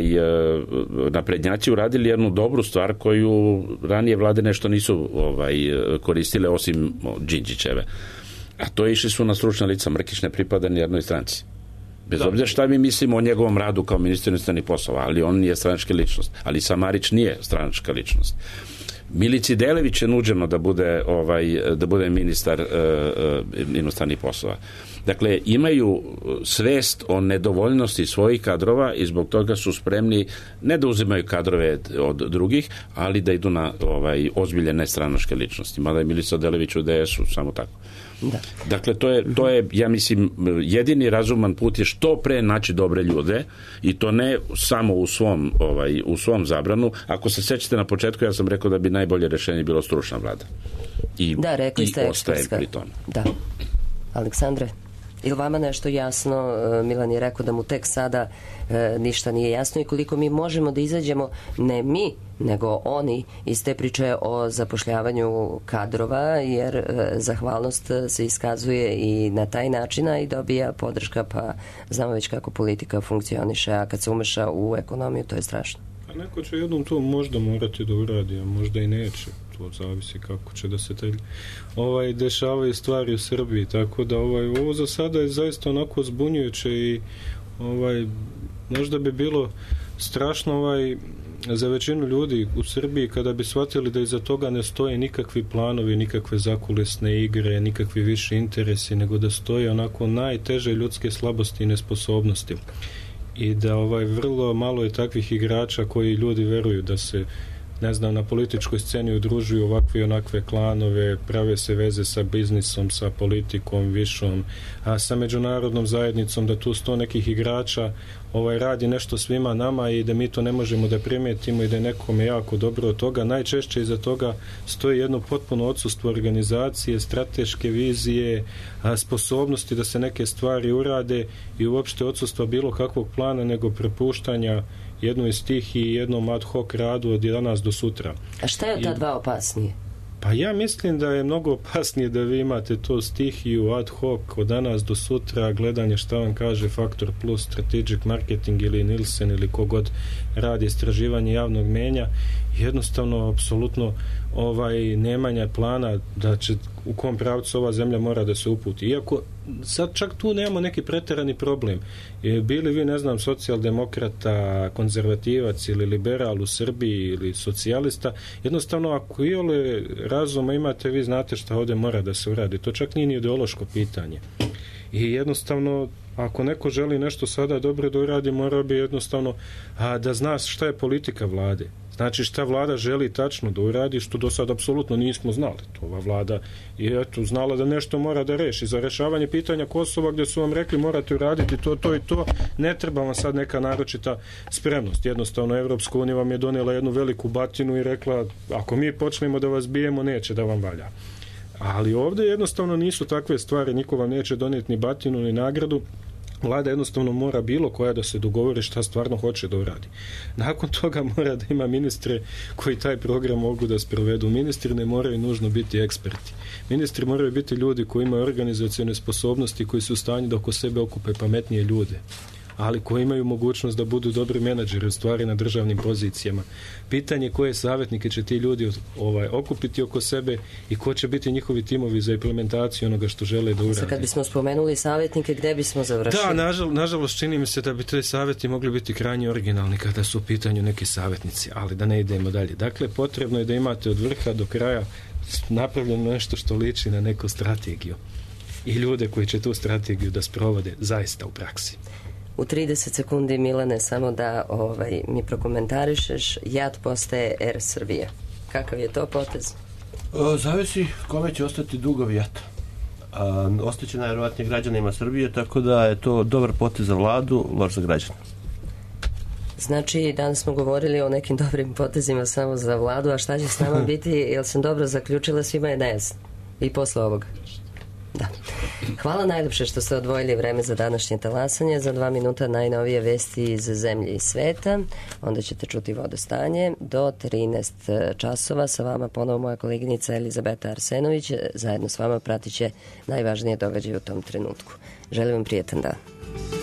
naprednjaci uradili jednu dobru stvar koju ranije vlade nešto nisu koristile osim Đinđićeve. A to išli su na stručna lica. Mrkić ne pripada ni jednoj stranci. Bez obzira šta mi mislimo o njegovom radu kao ministar inostranih poslova, ali on nije stranačka ličnost. Ali Samarić nije stranačka ličnost. Milici Delević je nuđeno da bude ministar inostranih poslova. Dakle, imaju svest o nedovoljnosti svojih kadrova i zbog toga su spremni ne da uzimaju kadrove od drugih, ali da idu na ozbiljne nestranačke ličnosti. Mada je Milica Delević u DS-u, samo tako. Da. Dakle, to je, ja mislim, jedini razuman put je što pre naći dobre ljude i to ne samo u svom zabranu. Ako se sećate na početku, ja sam rekao da bi najbolje rešenje bilo stručna vlada. Da, rekli ste ekspertska. Pri tome. Da. Aleksandre, ili vama nešto jasno? Milan je rekao da mu tek sada ništa nije jasno i koliko mi možemo da izađemo, ne mi, nego oni, iz te priče o zapošljavanju kadrova, jer zahvalnost se iskazuje i na taj način, a i dobija podrška, pa znamo već kako politika funkcioniše, a kad se umeša u ekonomiju, to je strašno. A neko će jednom to možda morati da uradi, a možda i neće. To zavisi kako će da se dešavaju stvari u Srbiji, tako da ovo za sada je zaista onako zbunjujuće i možda bi bilo strašno za većinu ljudi u Srbiji kada bi shvatili da iza toga ne stoje nikakvi planovi, nikakve zakulisne igre, nikakvi viši interesi, nego da stoje onako najteže ljudske slabosti i nesposobnosti. I da vrlo malo je takvih igrača koji ljudi veruju da se ne znam, na političkoj sceni udružuju ovakve i onakve klanove, prave se veze sa biznisom, sa politikom višom, a sa međunarodnom zajednicom, da tu 100 nekih igrača radi nešto svima nama i da mi to ne možemo da primijetimo i da je nekome jako dobro od toga. Najčešće iza toga stoji jedno potpuno odsustvo organizacije, strateške vizije, sposobnosti da se neke stvari urade i uopšte odsustva bilo kakvog plana, nego prepuštanja jednoj stihiji i jednom ad hoc radu od danas do sutra. A šta je od ta dva opasnije? Pa ja mislim da je mnogo opasnije da vi imate to stihiju ad hoc od danas do sutra, gledanje šta vam kaže Faktor Plus, Strategic Marketing ili Nielsen ili kogod radi istraživanje javnog mnijenja, jednostavno apsolutno nemanja plana da će u kom pravcu ova zemlja mora da se uputi. Iako sad čak tu nemamo neki preterani problem. Bili vi, ne znam, socijaldemokrata, konzervativac ili liberal u Srbiji ili socijalista, jednostavno ako iole razuma imate, vi znate šta ovdje mora da se uradi. To čak nije ni ideološko pitanje. I jednostavno, ako neko želi nešto sada dobro da uradi, mora bi jednostavno da zna šta je politika vlade. Znači šta vlada želi tačno da uradi, što do sada apsolutno nismo znali. Ova vlada je znala da nešto mora da reši. Za rešavanje pitanja Kosova, gdje su vam rekli morate uraditi to i to, ne treba vam sad neka naročita spremnost. Jednostavno Evropska unija vam je donijela jednu veliku batinu i rekla ako mi počnemo da vas bijemo, neće da vam valja. Ali ovdje jednostavno nisu takve stvari, niko vam neće donijeti ni batinu ni nagradu. Vlada jednostavno mora bilo koja da se dogovori šta stvarno hoće da uradi. Nakon toga mora da ima ministre koji taj program mogu da sprovedu. Ministri ne moraju nužno biti eksperti. Ministri moraju biti ljudi koji imaju organizacione sposobnosti, koji su u stanju da oko sebe okupe pametnije ljude, ali koji imaju mogućnost da budu dobri menadžeri u stvari na državnim pozicijama. Pitanje koje savjetnike će ti ljudi okupiti oko sebe i ko će biti njihovi timovi za implementaciju onoga što žele da urade. Sad kad bismo spomenuli savjetnike, gde bismo završili? Da, nažalost čini mi se da bi te savjeti mogli biti krajnje originalni kada su u pitanju neki savjetnici, ali da ne idemo dalje. Dakle, potrebno je da imate od vrha do kraja napravljeno nešto što liči na neku strategiju i ljude koji će tu strategiju da sprovode zaista u praksi. U 30 sekundi, Milane, samo da mi prokomentarišeš, JAT postaje Air Srbija. Kakav je to potez? Zavisi kome će ostati dugovi JAT. Ostaće najvjerovatnije građanima Srbije, tako da je to dobar potez za vladu, loš za građana. Znači, danas smo govorili o nekim dobrim potezima samo za vladu, a šta će s nama biti, jel sam dobro zaključila, svima je nejasno i posle ovoga. Da. Hvala najljepše što ste odvojili vreme za današnje talasanje. Za 2 minuta najnovije vesti iz zemlje i sveta. Onda ćete čuti vodostanje. Do 13 časova sa vama ponovo moja koleginica Elizabeta Arsenović. Zajedno s vama pratit će najvažnije događaje u tom trenutku. Želim vam prijetan dan.